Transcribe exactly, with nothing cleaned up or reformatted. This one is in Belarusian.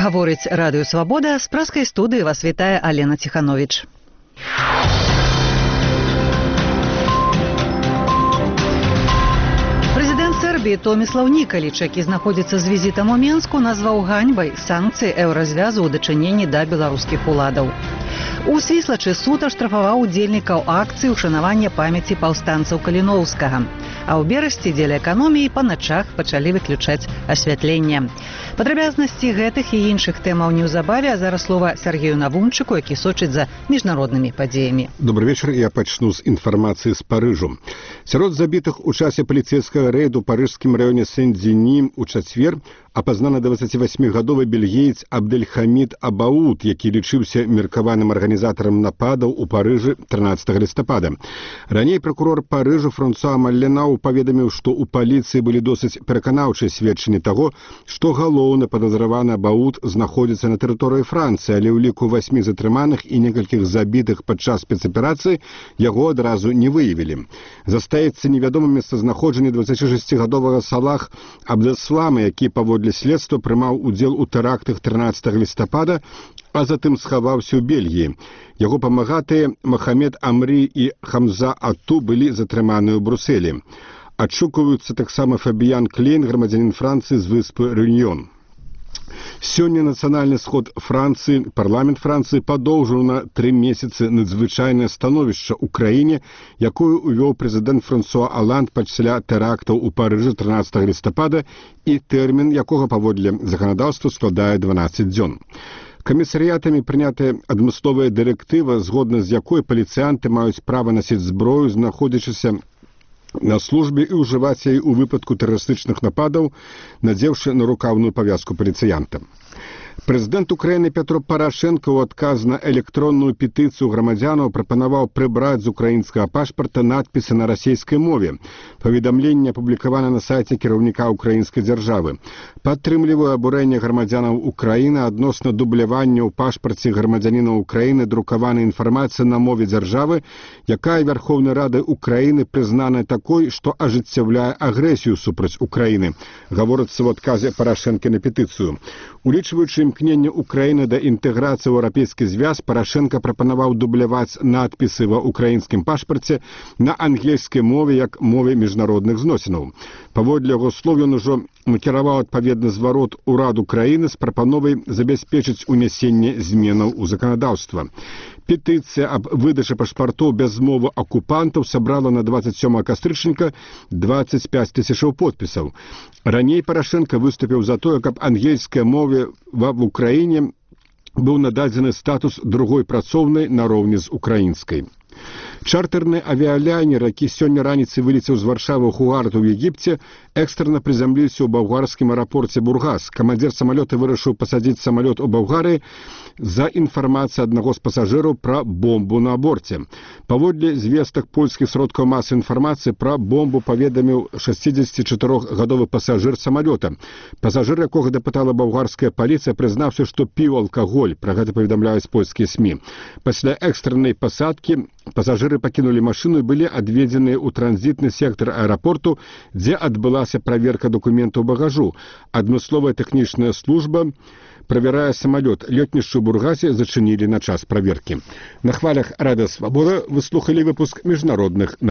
Гаворыць радыё «Свабода», з праскай студыі вас вітае Алена Ціхановіч. Прэзідэнт Сербіі Томіслаў Нікаліч, які знаходзіцца з візітам у Менску, назваў ганьбай санкцыі еўразвязу ў дачыненні да беларускіх уладаў. У Свіслачы суд аштрафаваў удзельнікаў акцыі ўшанавання памяці паўстанцаў Каліноўскага. А ў Берасці дзеля эканоміі па начах пачалі выключаць асвятленне. Падрабязнасці гэтых і іншых тэмаў неўзабаве, а зараз слова Сергею Навумчыку, які сочыць за міжнароднымі падзеямі. Добрый вечар, я пачну з інфармацыі з Парыжу. Сярод забітых у часе паліцэйскага рэйду ў парыжскім раёне Сен-Дзені ў чацвер апазнаны дваццацівасьмігадовы бельгіец Абдельхамід Абауд, які лічыўся меркаваным арганізатарам нападаў у Парыжы трынаццатага лістапада. Раней пракурор Парыжу Франсуа Малленау паведаміў, што ў паліцыі былі досыць пераканаўчыя сведчанні таго, што галоўны падазраваны Абауд знаходзіцца на тэрыторыі Францыі, але ў ліку васьмі затрыманых і некалькіх забітых падчас спецаперацыі яго адразу не выявілі. Застаецца невядомым месцазнаходжанне дваццацішасцігадовага Салах Абдеслама, які паводле для следства прымаў удзел у тэрактах трынаццатага лістапада, а затым схаваўся ў Бельгіі. Яго памагатыя Махамед Амрі і Хамза Ату былі затрыманыя ў Брусэлі. Адшукваюцца таксама Фабіян Клейн, грамадзянін Францыі з выспы Рэюньён. Сёння нацыянальны сход Францыі, парламент Францыі падоўжыў на тры месяцы надзвычайнае становішча ў краіне, якую увёў прэзідэнт Франсуа Аланд пасля тэрактаў у Парыжы трынаццатага лістапада і тэрмін якога паводле заканадаўства складае дванаццаць дзён. Камісарыятамі прынятая адмысловая дырэктыва, згодна з якой паліцыянты маюць права насіць зброю, знаходзячыся на службе і ўжываць яе ў выпадку тэрарыстычных нападаў, надзеўшы на рукаўную павязку паліцыянта. Прэзідэнт Украіны Пятро Парашенко ў адказ на электронную петыцыю грамадзянаў прапанаваў прыбраць з украінскага пашпарта надпісы на расійскай мове. Паведамленне апублікавана на сайце кіраўніка украінскай дзяржавы. Падтрымліваю абурэнне грамадзянаў Украіны адносна дублявання ў пашпарце грамадзяніна Украіны друкаванай інфармацыі на мове дзяржавы, якая Верховнай Рады Украіны прызнана такой, што ажыццяўляе агрэсію супраць Украіны, гаворыцца ў адказе Парашенка на петыцыю. Улічваючы імкненне Украіны да інтэграцыі ў еўрапейскі звяз, Парашенка прапанаваў дубляваць надпісы ва ўкраінскім пашпарце на ангельскай мове як мове міжнародных зносінаў. Паводле яго слоў, ён ужо накіраваў адпаведны зварот урад Украіны з прапановай забяспечыць унясенне зменаў у заканадаўства. Петыцыя аб выдачы пашпартоў без мовы акупантаў сабрала на дваццаць сёмага кастрычніка дваццаць пяць тысячаў подпісаў. Раней Парашенка выступіў за тое, каб ангельскай мове ва в Украіне быў нададзены статус другой працоўнай нароўні з украінскай. Чартэрны авіялайнер, які сёння раніцай вылецеў з Варшавы ў Хуарту ў Егіпце, экстрана прызямліўся ў балгарскім аэрапорце Бургас. Камандзір самалёта вырашыў пасадзіць самалёт у Балгарыі за інфармацыю аднаго з пасажыраў пра бомбу на борце. Паводле звестак польскіх сродкаў масавай інфармацыі, пра бомбу паведаміў шасцідзесяцічатырохгадовы пасажыр самалёта. Пасажыр, якога дапытала балгарская паліцыя, прызнаўся, што піў алкаголь. Пра гэта паведамляюць польскія СМІ. Пасля экстраннай пасадкі пасажыры пакінулі машыну і былі адведзеныя ў транзітны сектар аэрапорту, дзе адбылася праверка дакументаў багажу. Адмысловая тэхнічная служба правярае самалёт. Лётнішчы ў Бургасе зачынілі на час праверкі. На хвалях радыё «Свабода» вы слухалі выпуск міжнародных